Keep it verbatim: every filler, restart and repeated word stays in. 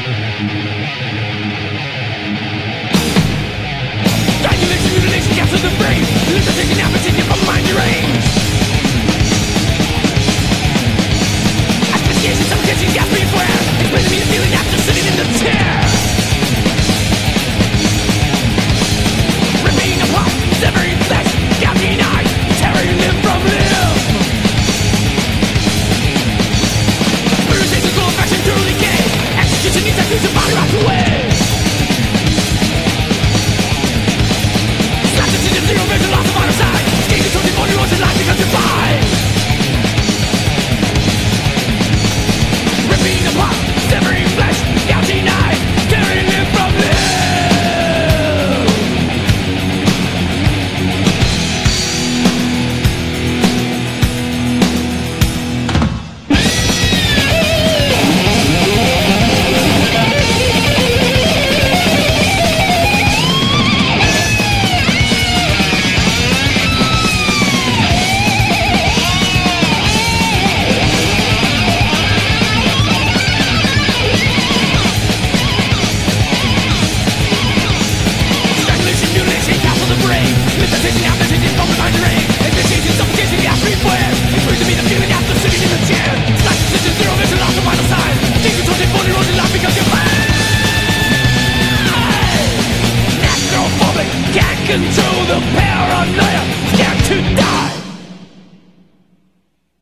Strangulation, mutilation, capture the brain. Lips are taking appetite from mind deranged. Asphyxiation, suffocation, gasping for air. Explaining me the feeling after sitting in the chair. Ripping apart, severing flesh, gouging eyes, tearing limb from limb. Bruising, full fashion, truly gay. Execution needs to use the body right away. Slapped into the zero vision, loss of honor side. Skin control before you lose your life because you're fine. Ripping apart, severing flesh, gouging eyes, tearing limb from limb. Strangulation, mutilation, capture the brain. Lips are taking out the